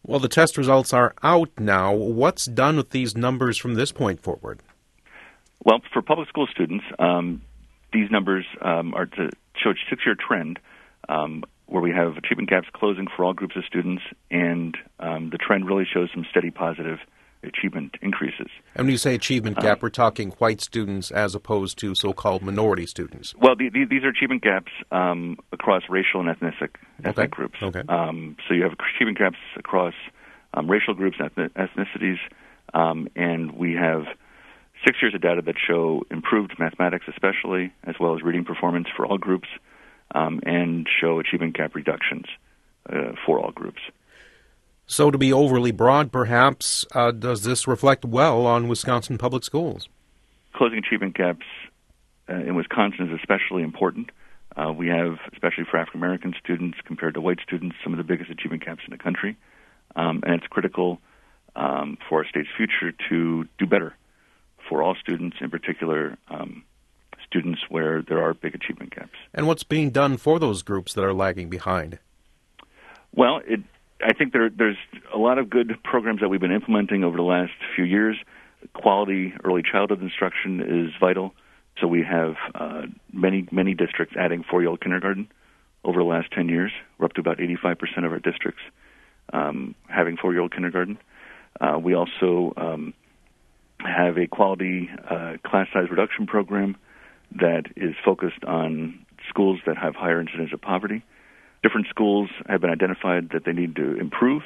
Well, the test results are out now. What's done with these numbers from this point forward? Well, for public school students, these numbers are to show a 6-year trend where we have achievement gaps closing for all groups of students, and the trend really shows some steady positive achievement increases. And when you say achievement gap, we're talking white students as opposed to so-called minority students. Well, these are achievement gaps across racial and ethnic groups. Okay. So you have achievement gaps across racial groups and ethnicities, and we have 6 years of data that show improved mathematics especially, as well as reading performance for all groups, and show achievement gap reductions for all groups. So to be overly broad, perhaps, does this reflect well on Wisconsin public schools? Closing achievement gaps in Wisconsin is especially important. We have, especially for African American students compared to white students, some of the biggest achievement gaps in the country. And it's critical for our state's future to do better for all students, in particular students where there are big achievement gaps. And what's being done for those groups that are lagging behind? Well, I think there's a lot of good programs that we've been implementing over the last few years. Quality early childhood instruction is vital. So we have many districts adding 4-year-old kindergarten over the last 10 years. We're up to about 85% of our districts having 4-year-old kindergarten. We also have a quality class size reduction program that is focused on schools that have higher incidence of poverty. Different schools have been identified that they need to improve,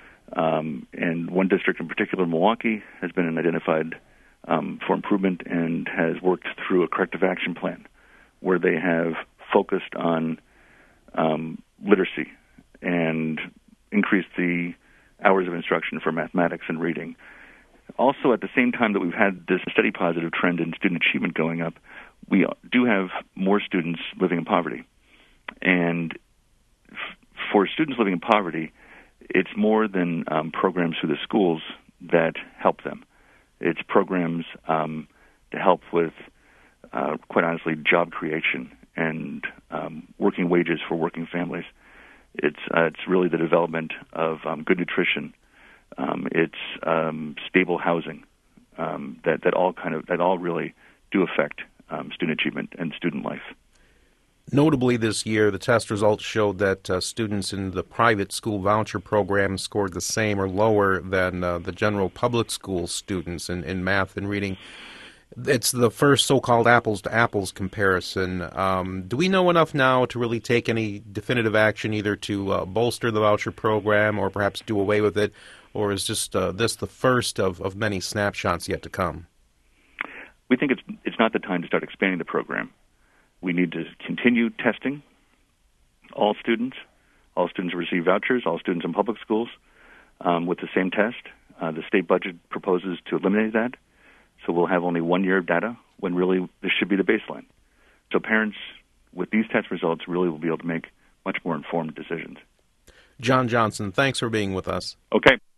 and one district in particular, Milwaukee, has been identified for improvement and has worked through a corrective action plan where they have focused on literacy and increased the hours of instruction for mathematics and reading. Also, at the same time that we've had this steady positive trend in student achievement going up, we do have more students living in poverty. And for students living in poverty, it's more than programs through the schools that help them. It's programs to help with, quite honestly, job creation and working wages for working families. It's really the development of good nutrition. It's stable housing that all really do affect student achievement and student life. Notably this year, the test results showed that students in the private school voucher program scored the same or lower than the general public school students in math and reading. It's the first so-called apples-to-apples comparison. Do we know enough now to really take any definitive action, either to bolster the voucher program or perhaps do away with it, or is just this the first of many snapshots yet to come? We think it's not the time to start expanding the program. We need to continue testing all students who receive vouchers, all students in public schools with the same test. The state budget proposes to eliminate that, so we'll have only 1 year of data when really this should be the baseline. So parents with these test results really will be able to make much more informed decisions. John Johnson, thanks for being with us. Okay.